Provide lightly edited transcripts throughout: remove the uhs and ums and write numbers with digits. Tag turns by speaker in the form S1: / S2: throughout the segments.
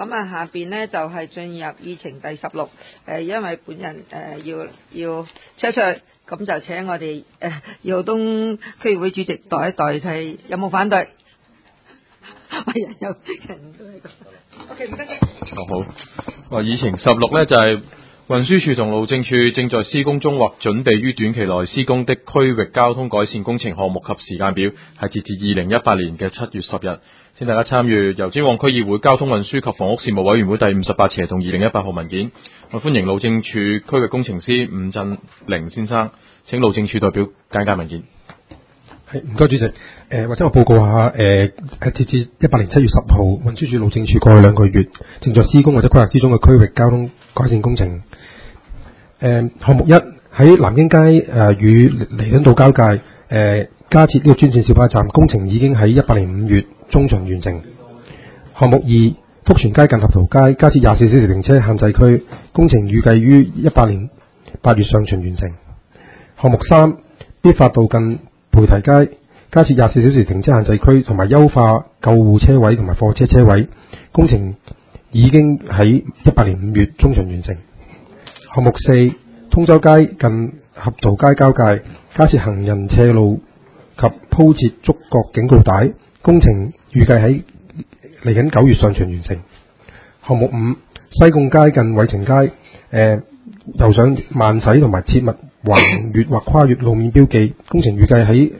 S1: 咁啊，下邊呢就係進入議程第16，因為本人要出去，咁就請我哋姚浩東區議會主席代替，有冇反對？人都係咁。OK， 唔該嘅。
S2: 好。議程16呢就係運輸署同路政署正在施工中或準備於短期內施工的區域交通改善工程項目及時間表，係截至2018年嘅7月10日。請大家參與由尖旺區議會交通運輸及房屋事務委員會第58同2018號文件。我歡迎路政署區域工程師伍振寧先生，請路政署代表簡介文件。
S3: 唔該主席，或者我報告下，截至18年7月10號，運輸署路政署過去2個月正在施工或者規劃之中嘅區域交通改善工程。項目1喺南京街與彌敦道交界，加設呢個專線小巴站，工程已經喺18年5月中旬完成。項目2福全街近合桃街加設24小時停車限制區，工程預計於18年8月上旬完成。項目3必發道近培提街加設24小時停車限制區同埋優化救護車位同埋貨車車位，工程已經喺18年5月中旬完成。項目4通州街近合桃街交界加設行人斜路及鋪設觸覺警告帶，工程預計喺嚟緊9月上旬完成。項目5西貢街近偉晴街遊上慢駛同埋切勿橫越或跨越路面標記，工程預計喺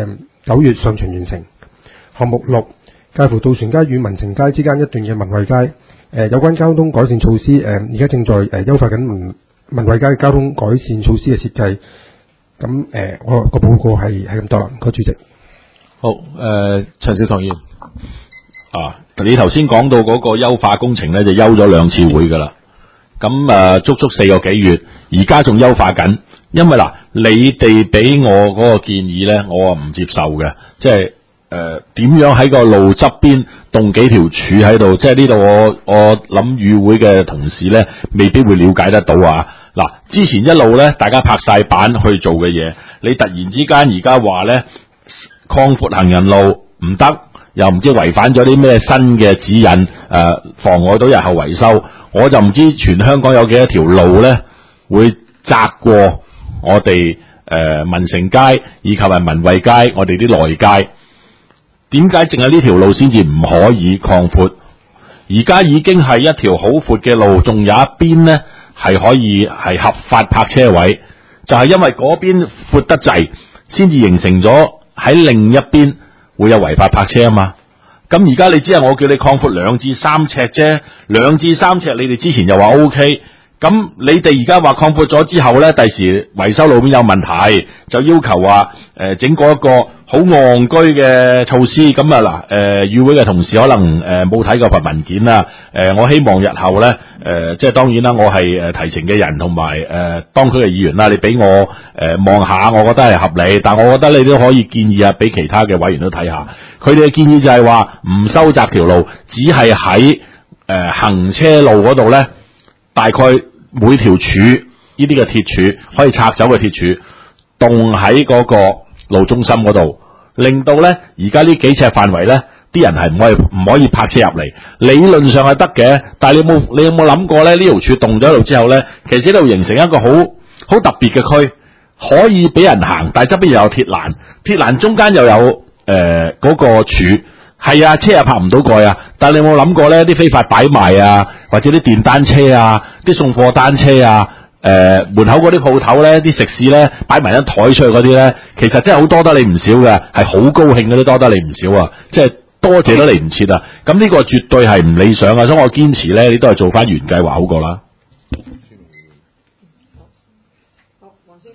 S3: 9月上旬完成。項目6介乎渡船街與民情街之間一段嘅文惠街，有關交通改善措施而家正在優化緊文惠街交通改善措施嘅設計。咁我個報告係咁多啦，唔該主席。
S2: 好，陳少棠議員。
S4: 你頭先講到嗰個優化工程咧，就休咗2次會噶啦。咁足足4個幾月，而家仲優化緊。因為你哋俾我嗰個建議咧，我唔接受嘅，即係點樣喺個路側邊動幾條柱喺度，即係呢度我諗與會嘅同事咧，未必會了解得到啊。之前一路咧，大家拍晒板去做嘅嘢，你突然之間而家話咧擴闊行人路唔得，又唔知違反咗啲咩新嘅指引，妨礙到日後維修，我就唔知全香港有幾多條路咧會窄過我哋民城街以及係文惠街，我哋啲內街，點解淨係呢條路先至唔可以擴闊？而家已經係一條好闊嘅路，仲有一邊咧係可以係合法泊車位，就係因為嗰邊闊得滯，先至形成咗喺另一邊會有違法泊車啊嘛。咁而家你只係我叫你擴闊2至3尺啫，2至3尺你哋之前又話 OK。咁你哋而家話擴闊咗之後咧，第時維修路面有問題，就要求話整過一個好戇居嘅措施。咁與會嘅同事可能冇睇過份文件啦。我希望日後咧即係當然啦，我係提呈嘅人同埋當區嘅議員啦，你俾我望下，我覺得係合理。但我覺得你都可以建議俾其他嘅委員都睇下。佢哋嘅建議就係話唔收窄條路，只係喺行車路嗰度咧。大概每條柱呢啲嘅鐵柱可以拆走嘅鐵柱，棟喺嗰個路中心嗰度，令到咧而家呢幾尺範圍咧，啲人係唔可以泊車入嚟。理論上係得嘅，但係你有冇諗過咧？呢條柱棟咗喺度之後咧，其實呢度形成一個好特別嘅區，可以俾人行，但係側邊又有鐵欄，鐵欄中間又有嗰個柱。係啊，車又泊唔到過啊！但係你有冇諗過咧？啲非法擺賣啊，或者啲電單車啊，啲送貨單車啊，門口嗰啲鋪頭咧，啲食肆咧擺埋張台出去嗰啲咧，其實真係好多得你唔少嘅，係好高興嗰啲多得你唔少啊！即係多謝都嚟唔切啊！咁呢個絕對係唔理想啊！所以我堅持咧，你都係做翻原計劃好過啦。
S1: 好，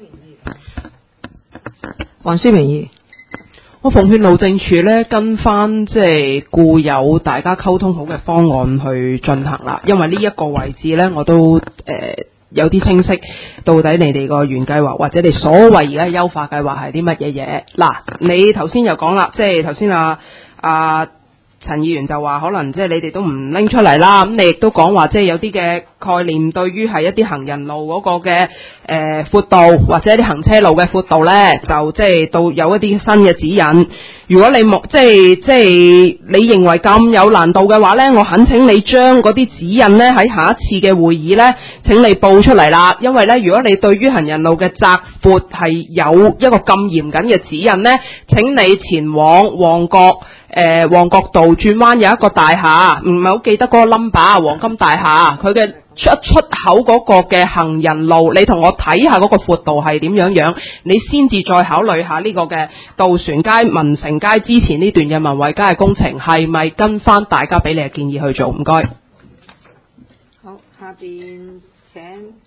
S1: 黃思明議員。
S5: 我奉勸路政署咧跟翻即係固有大家溝通好嘅方案去進行啦，因為呢一個位置咧我都有啲清晰，到底你哋個原計劃或者你所謂而家優化計劃係啲乜嘢嘢？嗱，你頭先又講啦，即係頭先陳議員就話可能即係你哋都唔拎出嚟啦，咁你亦都講話即係有啲嘅概念對於係一啲行人路嗰個嘅闊度或者啲行車路嘅闊度咧，就即係到有一啲新嘅指引。如果你即係你認為咁有難度嘅話咧，我懇請你將嗰啲指引咧喺下一次嘅會議咧請你報出嚟啦。因為咧，如果你對於行人路嘅窄闊係有一個咁嚴謹嘅指引咧，請你前往旺角道轉彎有一個大廈，唔係好記得嗰個 number， 黃金大廈，佢嘅出口嗰個嘅行人路，你同我睇下嗰個闊度係點樣，你先至再考慮下呢個嘅渡船街、民城街之前呢段嘅文惠街嘅工程係咪跟翻大家俾你嘅建議去做？唔該。
S1: 好，下邊請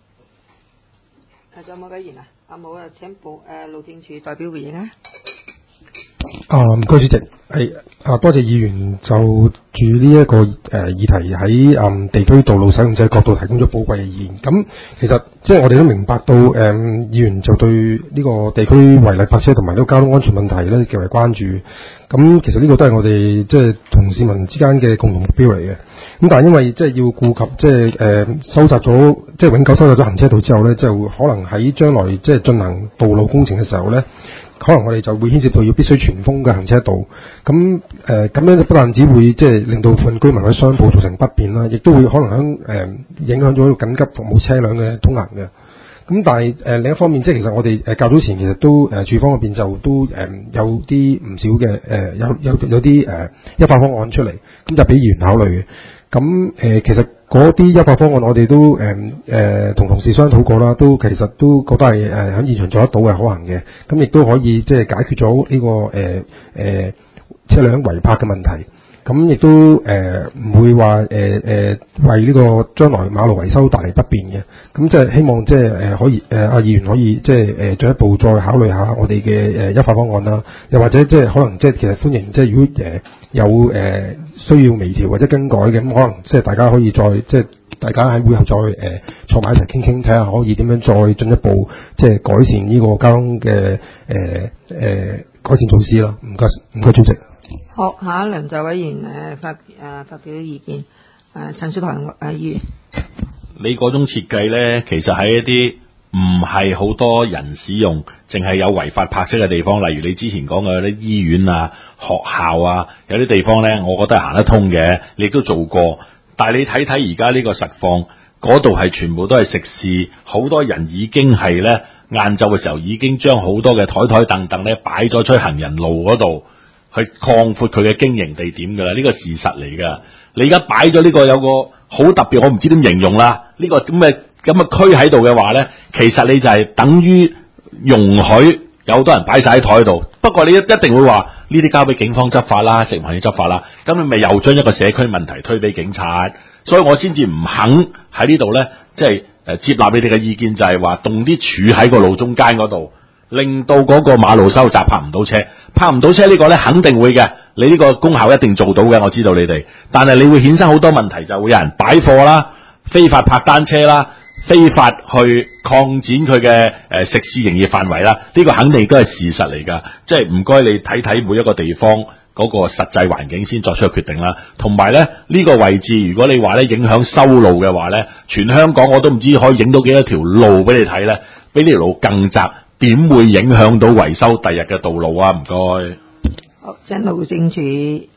S1: 仲有冇委員啊？冇啊，請路政署代表回應啊。
S3: 唔該，主席，多謝議員就住呢一個議題喺地區道路使用者角度提供咗寶貴嘅意見。咁其實即係我哋都明白到議員就對呢個地區違例泊車同埋呢個交通安全問題咧極為關注。咁其實呢個都係我哋即係同市民之間嘅共同目標嚟嘅。咁但係因為即係要顧及即係收窄咗即係永久收窄咗行車道之後咧，就可能喺將來即係進行道路工程嘅時候咧，可能我哋就會牽涉到要必須全封嘅行車道，咁咁樣不但只會即係令到附近居民嘅商鋪造成不便啦，亦都會可能影響咗緊急服務車輛嘅通行嘅。咁但係另一方面，即係其實我哋較早前其實都署方嗰邊就都有啲唔少嘅有啲優化方案出嚟，咁就俾議員考慮嘅。咁其實嗰啲優化方案我哋都同同事商討過啦，都其實都覺得係喺現場做得到嘅可行嘅，咁亦都可以即係解決咗呢個車輛違泊嘅問題。咁亦都唔會話為呢個將來馬路維修帶嚟不便嘅。咁即係希望即係可以議員可以即係進一步再考慮下我哋嘅優化方案啦。又或者即係可能即係其實歡迎即係如果有需要微調或者更改嘅，咁可能即係大家可以再即係大家喺會後再坐埋一齊傾傾，睇下可以點樣再進一步即係改善呢個交通嘅改善措施啦。唔該主席。
S1: 好，下一輪就委員發表意見。陳小棠議員，
S4: 你嗰種設計咧，其實喺一啲唔係好多人使用，淨係有違法泊車嘅地方，例如你之前講嘅啲醫院啊、學校啊，有啲地方咧，我覺得係行得通嘅，你亦都做過。但係你睇睇而家呢個實況，嗰度係全部都係食肆，好多人已經係咧晏晝嘅時候已經將好多嘅台凳凳咧擺咗出行人路嗰度。去擴闊佢嘅經營地點㗎啦，呢個事實嚟㗎。你而家擺咗呢個有個好特別，我唔知點形容啦。呢個咁嘅區喺度嘅話咧，其實你就係等於容許有好多人擺晒喺台度。不過你一定會話呢啲交俾警方執法啦，食環署執法啦。咁你咪又將一個社區問題推俾警察，所以我先至唔肯喺呢度咧，即係接納你哋嘅意見，就係話動啲柱喺個路中間嗰度。令到嗰個馬路收窄，泊唔到車，泊唔到車呢個呢肯定會嘅，你呢個功效一定做到嘅，我知道你哋。但係你會衍生好多問題，就會有人擺貨啦，非法泊單車啦，非法去擴展佢嘅食肆營業範圍啦，呢個肯定都係事實嚟㗎。即係唔該你睇睇每一個地方嗰個實際環境先作出個決定啦。同埋呢個位置，如果你話呢影響修路嘅話呢，全香港我都唔知可以影到幾多條路俾你睇呢，比呢條路更窄。點會影響到維修第日嘅道路啊？唔該。
S1: 好，請路政署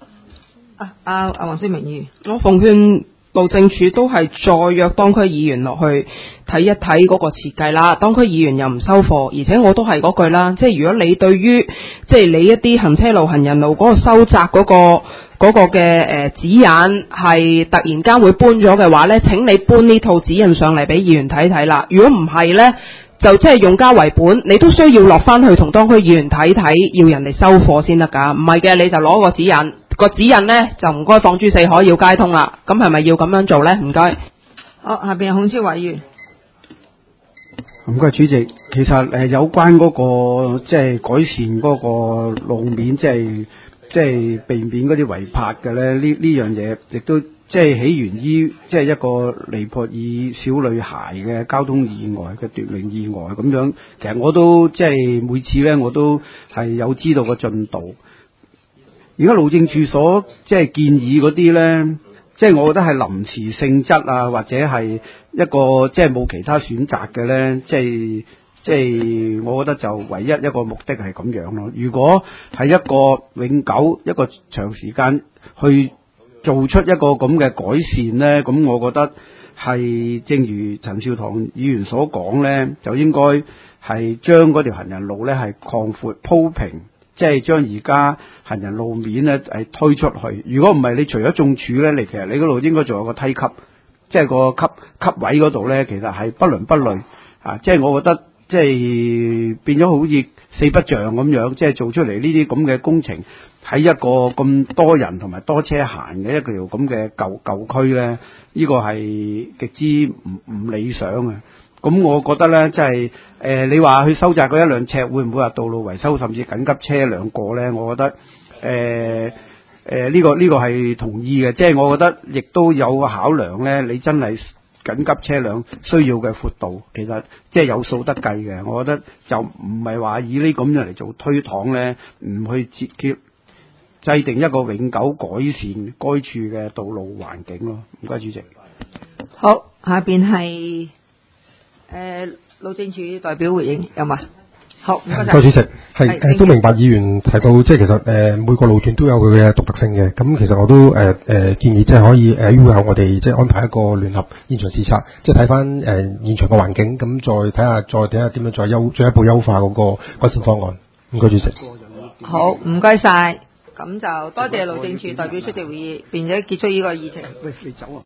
S1: 黃思明議員，
S5: 我奉勸路政署都係再約當區議員落去睇一睇嗰個設計啦。當區議員又唔收貨，而且我都係嗰句啦，即係如果你對於即係你一啲行車路、行人路嗰個收窄嗰個嘅指引係突然間會搬咗嘅話呢，請你搬呢套指引上嚟俾議員睇睇啦。如果唔係呢，就即係用家為本，你都需要落翻去同當區議員睇睇，要人哋收貨先得噶。唔係嘅，你就攞個指引，個指引呢就唔該放諸四海，要街通啦。咁係咪要咁樣做呢？唔該。
S1: 好，下邊孔超委員。
S6: 唔該，主席。其實有關嗰個即係改善嗰個路面，即係避免嗰啲違泊嘅咧，呢樣嘢亦都。即係起源於即係一個尼泊爾小女孩嘅交通意外嘅奪命意外咁樣，其實我都即係每次咧我都係有知道個進度。 而家路政署所即係建議嗰啲咧，即係我覺得係臨時性質啊，或者係一個即係冇其他選擇嘅咧，即係我覺得就唯一一個目的係咁樣咯。如果係一個永久一個長時間去做出一個咁嘅改善咧，咁我覺得係正如陳少棠議員所講咧，就應該係將嗰條行人路咧係擴闊鋪平，即係將而家行人路面咧係推出去。如果唔係，你除咗種柱咧，其實你嗰度應該仲有個梯級，即係個級位嗰度咧，其實係不倫不類啊！即係我覺得。即係變咗好似四不像咁樣，即係做出嚟呢啲咁嘅工程，喺一個咁多人同埋多車行嘅一條咁嘅舊區咧，呢個係極之唔理想嘅。咁我覺得咧，即係你話去收窄嗰1-2尺，會唔會話道路維修甚至緊急車輛過咧？我覺得呢個係同意嘅，即係我覺得亦都有個考量咧，你真係。緊急車輛需要嘅闊度，其實即係有數得計嘅。我覺得就唔係話以呢咁樣嚟做推搪咧，唔去制定一個永久改善該處嘅道路環境咯。唔該，主席。
S1: 好，下邊係路政署代表回應有嘛？好，唔該晒。
S3: 多主席係都明白議員提到，即係其實每個路段都有佢嘅獨特性嘅。咁其實我都建議即係可以會後我哋即係安排一個聯合現場視察，即係睇翻現場嘅環境，咁再睇下點樣進一步優化嗰個改善方案。唔該，主席。
S1: 好，唔該晒。咁就多謝路政署代表出席會議，並且結束呢個議程。
S6: 喂，你走啊！